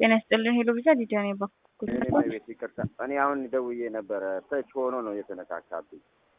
ጤና ይስጥልኝ ሄሎ ብቻ ዲዲያ ነው ባኩት እኔ ቤት ይቅርታ እኔ አሁን ደውዬ ነበር ተች ሆኖ ነው የተነካካብኝ።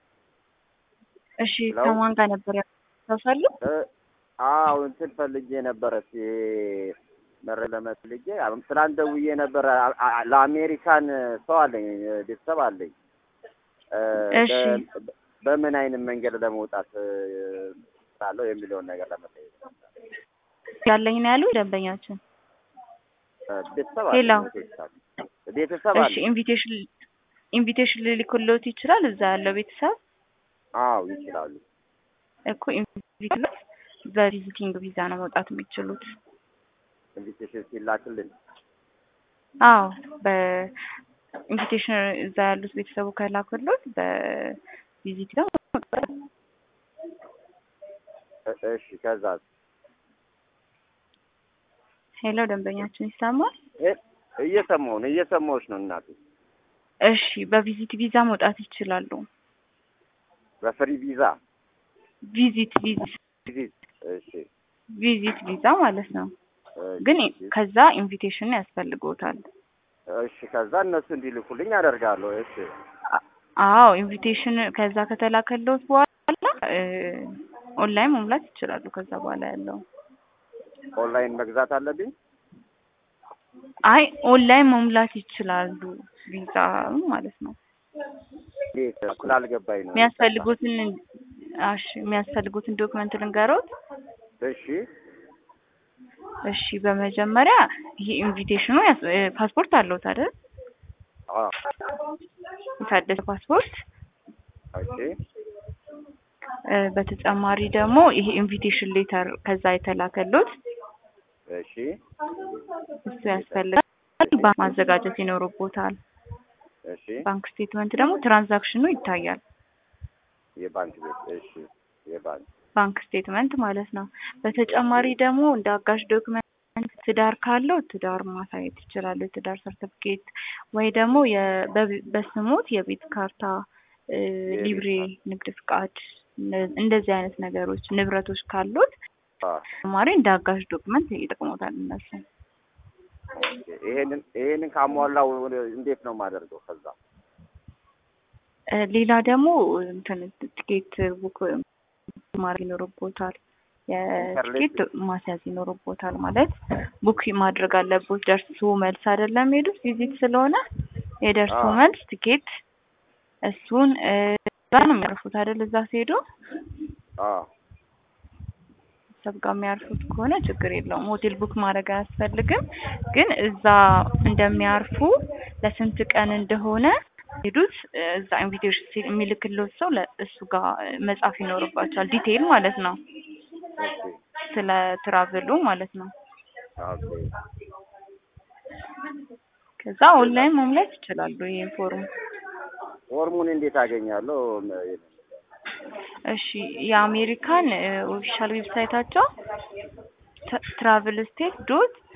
እሺ ከማን ጋር ነበር ያሳሉ? አዎ እንትን ፈልጌ ነበር መረ ለመስልጌ ትናንት ደውዬ ነበር። ለአሜሪካን ሰው አለኝ ቤተሰብ አለኝ። እሺ በምን አይነት መንገድ ለመውጣት ሳለው የሚለውን ነገር ለመጠየቅ ያለኝ ነው ያሉ ደንበኛችን ቤተሰብ አለኝ። ቤተሰብ አለኝ። እሺ ኢንቪቴሽን ሊልኩልዎት ይችላል እዛ ያለው ቤተሰብ? አዎ ይችላሉ እኮ ኢንቪቴሽን በቪዚቲንግ ቪዛ ነው መውጣት የሚችሉት። ኢንቪቴሽን ሲላክልን? አዎ በኢንቪቴሽን እዛ ያሉት ቤተሰቡ ከላኩልዎት በቪዚት ነው። እሺ ከዛ ሄሎ ደንበኛችን ይሰማል? እየሰማሁሽ ነው እናቴ። እሺ በቪዚት ቪዛ መውጣት ይችላሉ። በፍሪ ቪዛ ቪዚት እሺ ቪዚት ቪዛ ማለት ነው። ግን ከዛ ኢንቪቴሽን ያስፈልግዎታል። እሺ ከዛ እነሱ እንዲልኩልኝ አደርጋለሁ። እሺ አዎ ኢንቪቴሽን ከዛ ከተላከልዎት በኋላ ኦንላይን መሙላት ይችላሉ። ከዛ በኋላ ያለው ኦንላይን መግዛት አለብኝ? አይ ኦንላይን መሙላት ይችላሉ ቪዛ ማለት ነው። ስላልገባኝ ነው። የሚያስፈልጉትን ዶክመንት ልንገሮት? እሺ በመጀመሪያ ይሄ ኢንቪቴሽኑ ፓስፖርት አለዎት አይደል? አዎ የታደሰ ፓስፖርት። ኦኬ በተጨማሪ ደግሞ ይሄ ኢንቪቴሽን ሌተር ከዛ የተላከልዎት እሺ እሱ ያስፈልጋል። ባንክ ማዘጋጀት ይኖርቦታል። እሺ ባንክ ስቴትመንት ደግሞ ትራንዛክሽኑ ይታያል። የባንክ ቤት እሺ ባንክ ስቴትመንት ማለት ነው። በተጨማሪ ደግሞ እንደ አጋዥ ዶክመንት ትዳር ካለው ትዳር ማሳየት ይችላሉ። የትዳር ሰርቲፊኬት ወይ ደግሞ በስሞት የቤት ካርታ፣ ሊብሬ፣ ንግድ ፍቃድ እንደዚህ አይነት ነገሮች ንብረቶች ካሉት ተጨማሪ እንደ አጋዥ ዶክመንት ይጠቅሙታል እነሱ። ይሄንን ካሟላው እንዴት ነው የማደርገው? ከዛ ሌላ ደግሞ እንትን ቲኬት ቡክ ማድረግ ይኖርቦታል። የቲኬት ማስያዝ ይኖርቦታል ማለት ቡክ ማድረግ አለቦት። ደርሶ መልስ አይደለም ሄዱት ቪዚት ስለሆነ የደርሶ መልስ ቲኬት እሱን እዛ ነው የሚያርፉት አይደል? እዛ ሲሄዱ ሰብ ጋር የሚያርፉት ከሆነ ችግር የለውም። ሆቴል ቡክ ማድረግ አያስፈልግም። ግን እዛ እንደሚያርፉ ለስንት ቀን እንደሆነ ሄዱት እዛ ኢንቪቴሽን የሚልክልዎት ሰው ለእሱ ጋር መጻፍ ይኖርባቸዋል። ዲቴይል ማለት ነው ስለ ትራቭሉ ማለት ነው። ከዛ ኦንላይን መሙላት ይችላሉ። ይሄን ፎርሙን እንዴት አገኛለሁ? እሺ የአሜሪካን ኦፊሻል ዌብሳይታቸው travelestate